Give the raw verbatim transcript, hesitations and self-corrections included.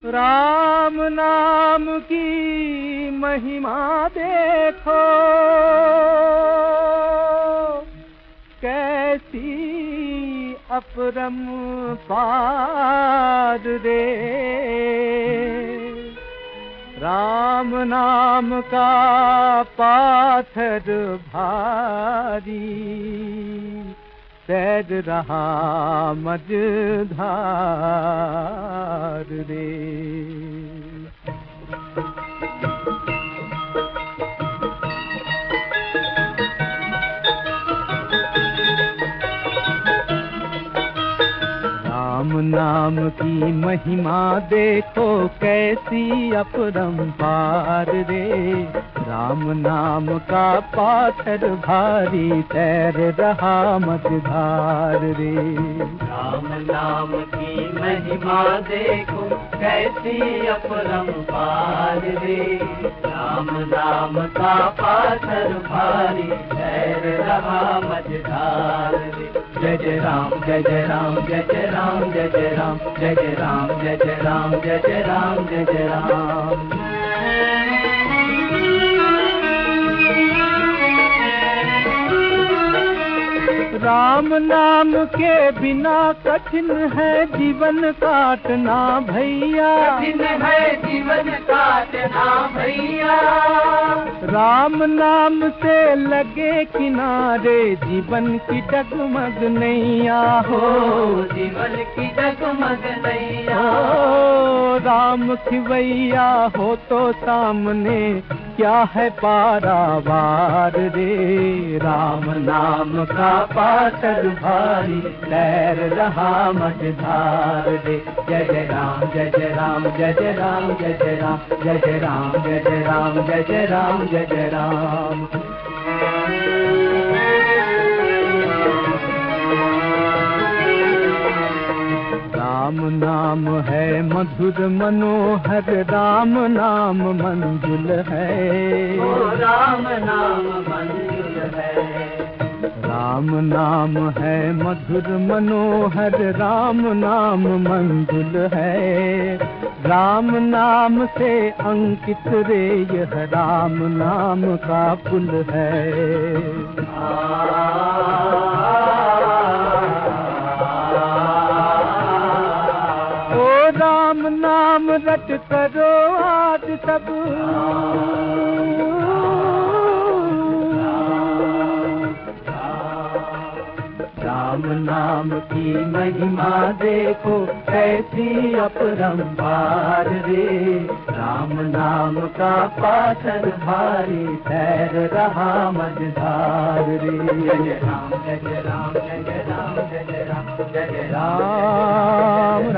राम नाम की महिमा देखो कैसी अपरंपार रे। राम नाम का पाथर भारी तैर रहा मझधार रे। राम नाम की महिमा देखो कैसी अपरंपार रे। राम नाम का पाथर भारी तैर रहा मझधार रे। राम नाम की महिमा देखो कैसी अपरंपार रे। राम नाम का पाथर भारी तैर रहा मझधार रे। जय जय राम जय जय राम जय जय राम जय जय राम जय जय राम जय जय राम जय जय राम जय जय राम। राम नाम के बिना कठिन है जीवन काटना भैया। कठिन है जीवन काटना भैया। राम नाम से लगे किनारे जीवन की डगमग नैया हो। जीवन की डगमग नैया हो। राम खिवैया हो तो सामने क्या है पारावार रे। राम नाम का पाथर भारी तैर रहा मझधार रे। जय जय राम जय जय राम जय जय राम जय जय राम जय जय राम जय जय राम जय जय राम जय जय राम। राम नाम है मधुर मनोहर राम नाम मंजुल है। ओ राम नाम मंजुल है। राम नाम है मधुर मनोहर राम नाम मंजुल है। राम नाम से अंकित रे यह राम नाम का पुल है। ओ राम नाम रट करो आज सब। राम नाम की महिमा देखो कैसी अपरंपार रे। राम नाम का पाथर भारी तैर रहा मझधार रे। जय जय राम जय जय राम जय जय राम जय जय राम जय जय राम